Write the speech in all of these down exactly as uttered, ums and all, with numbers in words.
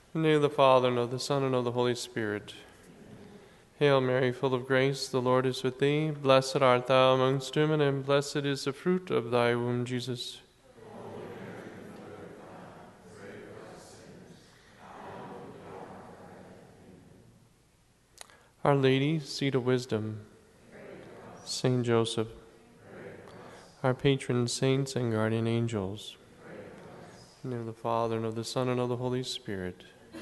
In the name of the Father, and of the Son, and of the Holy Spirit. Hail Mary, full of grace, the Lord is with thee. Blessed art thou amongst women, and blessed is the fruit of thy womb, Jesus. Our Lady, seat of wisdom. Saint Joseph. Our patron saints and guardian angels. In the name of the Father, and of the Son, and of the Holy Spirit.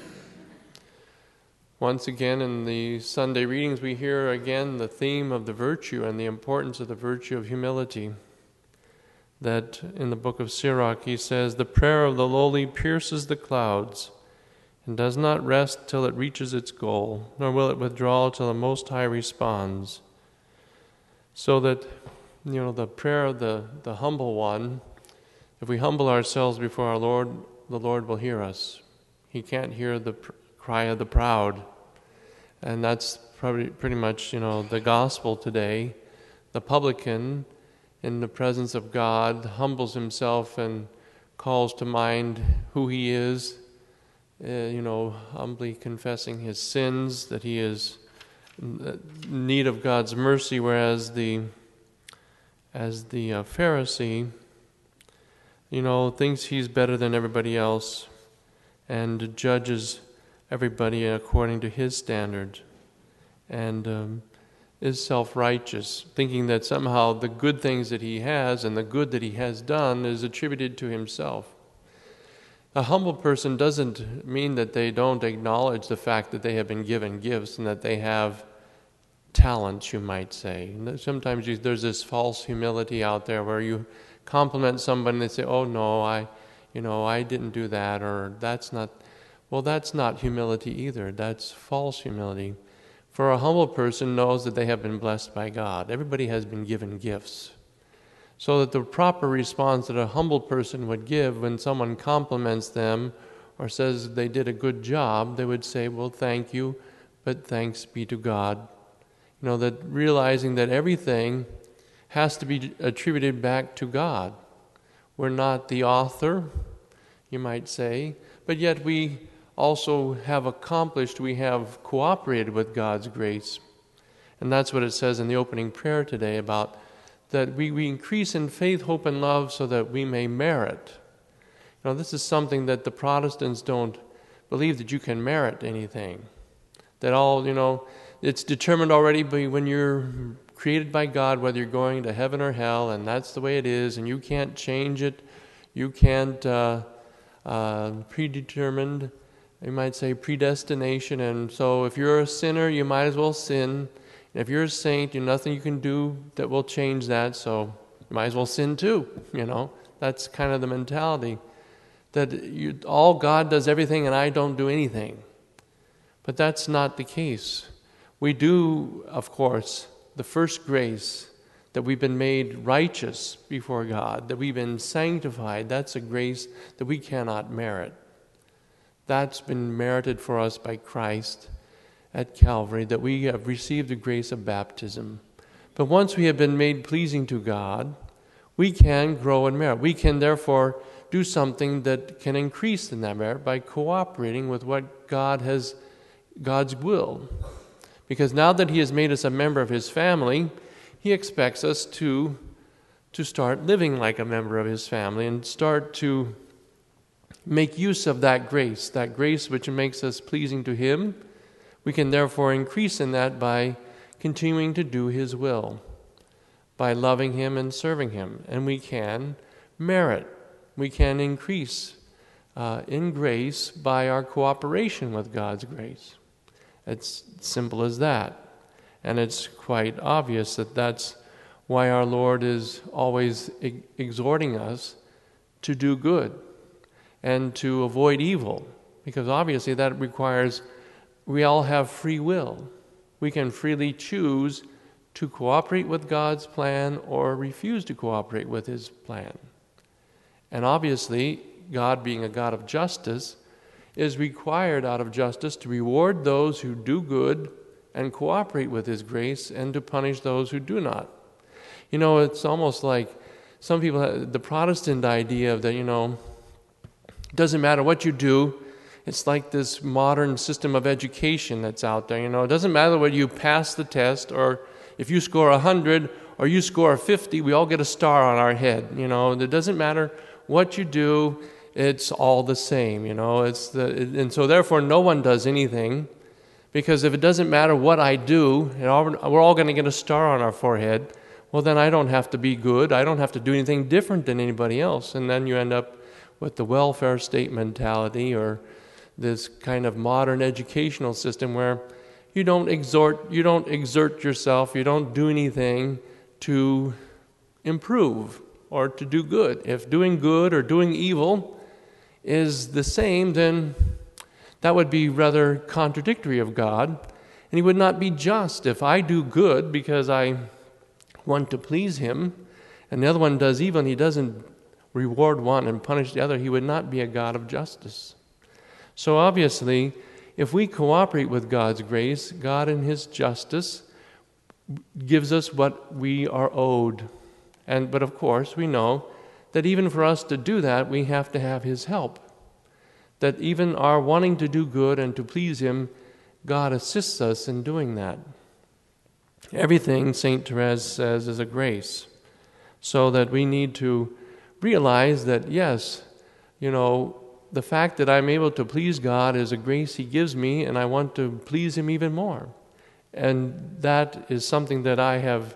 Once again, in the Sunday readings, we hear again the theme of the virtue and the importance of the virtue of humility. That in the book of Sirach, he says, "The prayer of the lowly pierces the clouds, and does not rest till it reaches its goal, nor will it withdraw till the Most High responds." So that, you know, the prayer of the, the humble one, if we humble ourselves before our Lord, the Lord will hear us. He can't hear the pr- cry of the proud. And that's probably pretty much, you know, the gospel today. The publican, in the presence of God, humbles himself and calls to mind who he is, uh, you know, humbly confessing his sins, that he is in need of God's mercy, whereas the, as the uh, Pharisee, you know, thinks he's better than everybody else and judges everybody according to his standard, and um, is self-righteous, thinking that somehow the good things that he has and the good that he has done is attributed to himself. A humble person doesn't mean that they don't acknowledge the fact that they have been given gifts and that they have talents, you might say. Sometimes you, there's this false humility out there where you compliment somebody and they say, "Oh no, I, you know, I didn't do that," or "That's not." Well, that's not humility either. That's false humility. For a humble person knows that they have been blessed by God. Everybody has been given gifts. So that the proper response that a humble person would give when someone compliments them or says they did a good job, they would say, "Well, thank you, but thanks be to God." You know, that realizing that everything has to be attributed back to God. We're not the author, you might say, but yet we also have accomplished, we have cooperated with God's grace. And that's what it says in the opening prayer today about that we, we increase in faith, hope, and love so that we may merit. You know, this is something that the Protestants don't believe, that you can merit anything. That all, you know, it's determined already by when you're created by God, whether you're going to heaven or hell, and that's the way it is, and you can't change it. You can't uh, uh, predetermined. You might say predestination, and so if you're a sinner, you might as well sin. And if you're a saint, there's nothing you can do that will change that, so you might as well sin too, you know. That's kind of the mentality, that you, all God does everything and I don't do anything. But that's not the case. We do, of course, the first grace, that we've been made righteous before God, that we've been sanctified. That's a grace that we cannot merit. That's been merited for us by Christ at Calvary, that we have received the grace of baptism. But once we have been made pleasing to God, we can grow in merit. We can therefore do something that can increase in that merit by cooperating with what God has, God's will. Because now that He has made us a member of His family, He expects us to, to start living like a member of His family and start to make use of that grace, that grace which makes us pleasing to Him. We can therefore increase in that by continuing to do His will, by loving Him and serving Him. And we can merit, we can increase uh, in grace by our cooperation with God's grace. It's simple as that. And it's quite obvious that that's why our Lord is always ex- exhorting us to do good and to avoid evil, because obviously that requires, we all have free will. We can freely choose to cooperate with God's plan or refuse to cooperate with His plan. And obviously, God, being a God of justice, is required out of justice to reward those who do good and cooperate with His grace, and to punish those who do not. You know, it's almost like some people have the Protestant idea of that, you know, it doesn't matter what you do, it's like this modern system of education that's out there. You know, it doesn't matter whether you pass the test or if you score one hundred or you score fifty, we all get a star on our head. You know, it doesn't matter what you do, it's all the same. You know, it's the and so therefore no one does anything, because if it doesn't matter what I do, and all, we're all going to get a star on our forehead. Well, then I don't have to be good. I don't have to do anything different than anybody else, and then you end up with the welfare state mentality, or this kind of modern educational system where you don't exhort, you don't exert yourself, you don't do anything to improve or to do good. If doing good or doing evil is the same, then that would be rather contradictory of God, and He would not be just. If I do good because I want to please Him, and the other one does evil and He doesn't reward one and punish the other, He would not be a God of justice. So obviously, if we cooperate with God's grace, God in His justice gives us what we are owed. And but of course, we know that even for us to do that, we have to have His help. That even our wanting to do good and to please Him, God assists us in doing that. Everything, Saint Therese says, is a grace. So that we need to realize that, yes, you know, the fact that I'm able to please God is a grace He gives me, and I want to please Him even more. And that is something that I have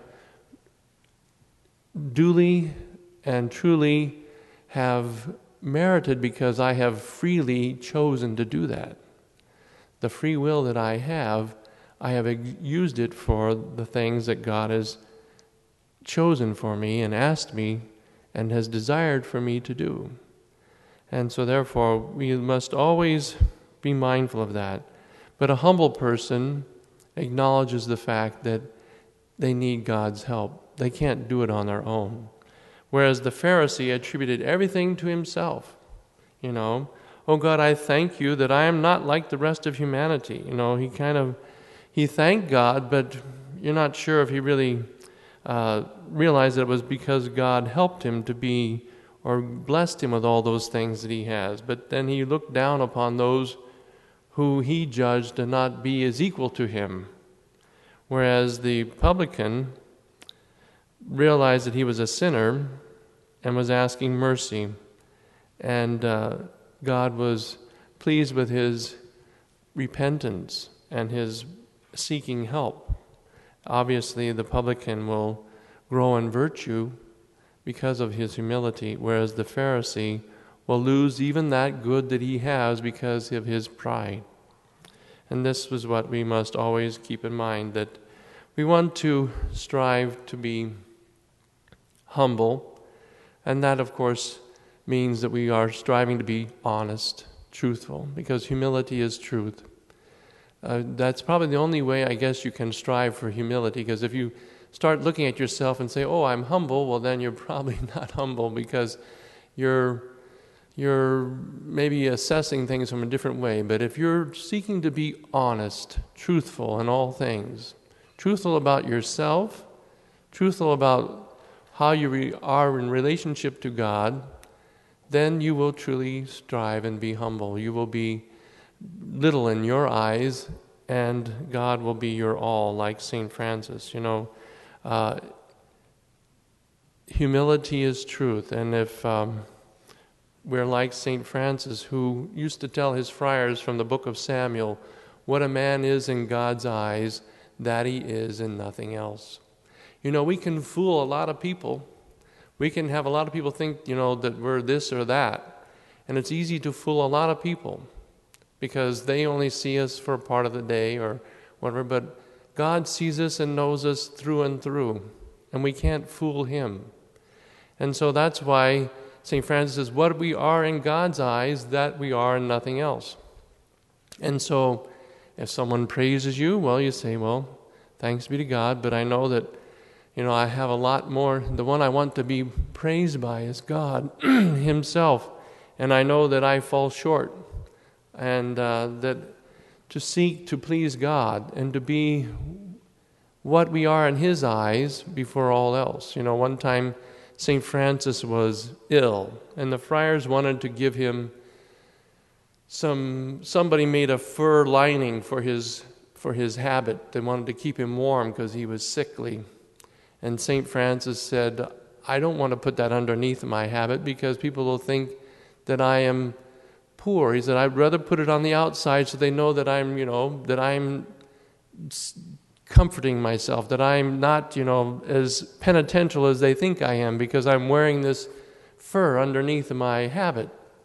duly and truly have merited because I have freely chosen to do that. The free will that I have, I have used it for the things that God has chosen for me and asked me and has desired for me to do. And so therefore, we must always be mindful of that. But a humble person acknowledges the fact that they need God's help. They can't do it on their own. Whereas the Pharisee attributed everything to himself. You know, oh God, I thank you that I am not like the rest of humanity. You know, he kind of, he thanked God, but you're not sure if he really uh, realized that it was because God helped him to be, or blessed him with all those things that he has. But then he looked down upon those who he judged to not be as equal to him. Whereas the publican realized that he was a sinner and was asking mercy. And uh, God was pleased with his repentance and his seeking help. Obviously, the publican will grow in virtue because of his humility, whereas the Pharisee will lose even that good that he has because of his pride. And this was what we must always keep in mind, that we want to strive to be humble, and that, of course, means that we are striving to be honest, truthful, because humility is truth. Uh, that's probably the only way, I guess, you can strive for humility, because if you start looking at yourself and say, oh, I'm humble, well, then you're probably not humble, because you're you're maybe assessing things from a different way. But if you're seeking to be honest, truthful in all things, truthful about yourself, truthful about how you re- are in relationship to God, then you will truly strive and be humble. You will be little in your eyes, and God will be your all, like Saint Francis. You know, uh, humility is truth, and if um, we're like Saint Francis, who used to tell his friars from the book of Samuel, what a man is in God's eyes, that he is in nothing else. You know, we can fool a lot of people. We can have a lot of people think, you know, that we're this or that. And it's easy to fool a lot of people because they only see us for a part of the day or whatever. But God sees us and knows us through and through. And we can't fool Him. And so that's why Saint Francis says, what we are in God's eyes, that we are in nothing else. And so if someone praises you, well, you say, well, thanks be to God, but I know that, you know, I have a lot more. The one I want to be praised by is God Himself. And I know that I fall short. And uh, that to seek to please God and to be what we are in His eyes before all else. You know, one time Saint Francis was ill, and the friars wanted to give him some somebody made a fur lining for his for his habit. They wanted to keep him warm because he was sickly. And Saint Francis said, I don't want to put that underneath my habit because people will think that I am poor. He said, I'd rather put it on the outside so they know that I'm, you know, that I'm comforting myself, that I'm not, you know, as penitential as they think I am because I'm wearing this fur underneath my habit.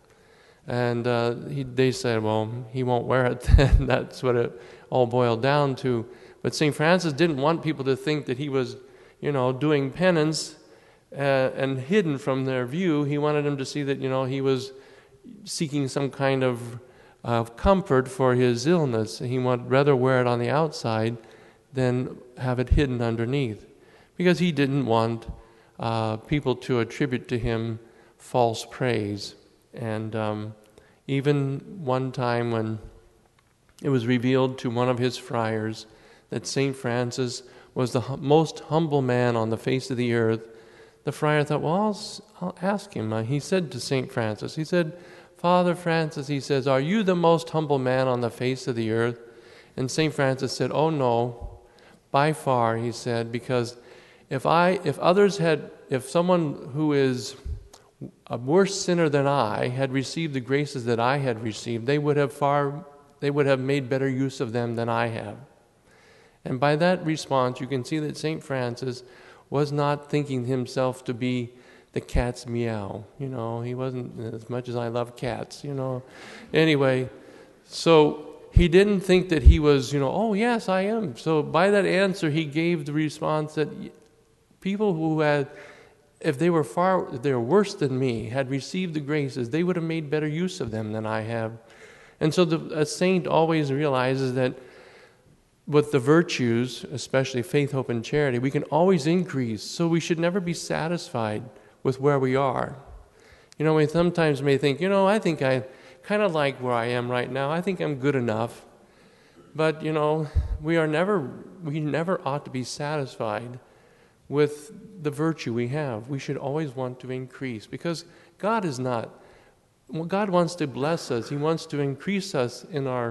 And uh, he, they said, well, he won't wear it then. That's what it all boiled down to. But Saint Francis didn't want people to think that he was, you know, doing penance uh, and hidden from their view. He wanted them to see that, you know, he was seeking some kind of uh, comfort for his illness. He would rather wear it on the outside than have it hidden underneath, because he didn't want uh, people to attribute to him false praise. And um, even one time when it was revealed to one of his friars that Saint Francis was the hum- most humble man on the face of the earth, the friar thought, well, I'll, I'll ask him. Uh, he said to Saint Francis, he said, Father Francis, he says, are you the most humble man on the face of the earth? And Saint Francis said, oh no, by far, he said, because if I, if others had, if someone who is a worse sinner than I had received the graces that I had received, they would have far, they would have made better use of them than I have. And by that response, you can see that Saint Francis was not thinking himself to be the cat's meow. You know, he wasn't, as much as I love cats, you know. Anyway, so he didn't think that he was, you know, oh, yes, I am. So by that answer, he gave the response that people who had, if they were far, if they were worse than me, had received the graces, they would have made better use of them than I have. And so the, a saint always realizes that with the virtues, especially faith, hope, and charity, we can always increase. So we should never be satisfied with where we are. You know, we sometimes may think, you know, I think I kind of like where I am right now. I think I'm good enough. But, you know, we are never, we never ought to be satisfied with the virtue we have. We should always want to increase, because God is not, well, God wants to bless us. He wants to increase us in our,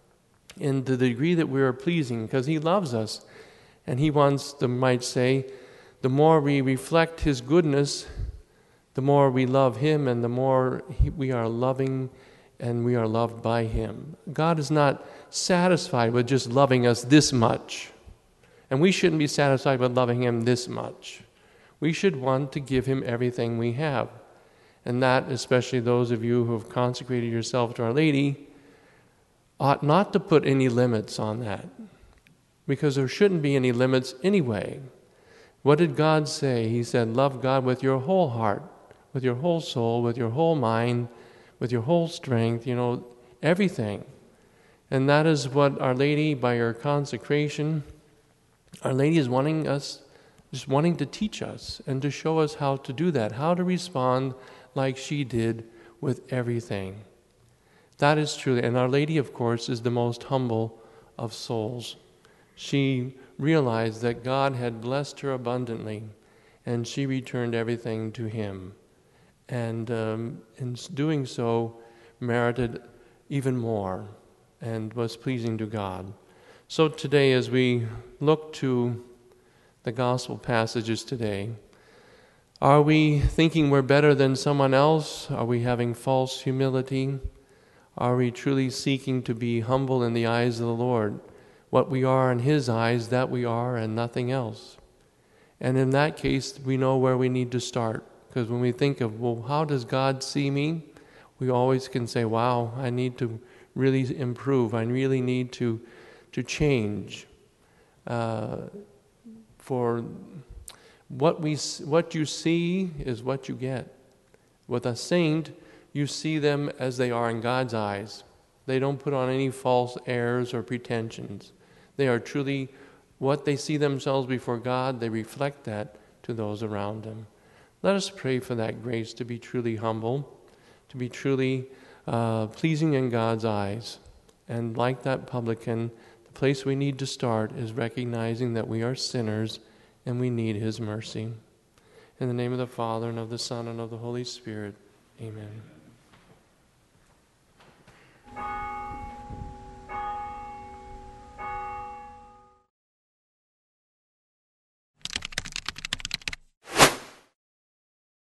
in the degree that we are pleasing, because He loves us. And He wants to, might say, the more we reflect His goodness, the more we love Him, and the more he, we are loving and we are loved by Him. God is not satisfied with just loving us this much. And we shouldn't be satisfied with loving Him this much. We should want to give Him everything we have. And that, especially those of you who have consecrated yourself to Our Lady, ought not to put any limits on that, because there shouldn't be any limits anyway. What did God say? He said, love God with your whole heart, with your whole soul, with your whole mind, with your whole strength, you know, everything. And that is what Our Lady, by her consecration, Our Lady is wanting us, just wanting to teach us and to show us how to do that, how to respond like she did with everything. That is true. And Our Lady, of course, is the most humble of souls. She realized that God had blessed her abundantly, and she returned everything to Him. And um, in doing so, merited even more and was pleasing to God. So today, as we look to the gospel passages today, are we thinking we're better than someone else? Are we having false humility? Are we truly seeking to be humble in the eyes of the Lord? What we are in His eyes, that we are, and nothing else. And in that case, we know where we need to start. Because when we think of, well, how does God see me? We always can say, wow, I need to really improve. I really need to, to change. Uh, for what we, what you see is what you get. With a saint, you see them as they are in God's eyes. They don't put on any false airs or pretensions. They are truly what they see themselves before God. They reflect that to those around them. Let us pray for that grace to be truly humble, to be truly uh, pleasing in God's eyes. And like that publican, the place we need to start is recognizing that we are sinners and we need His mercy. In the name of the Father, and of the Son, and of the Holy Spirit, amen.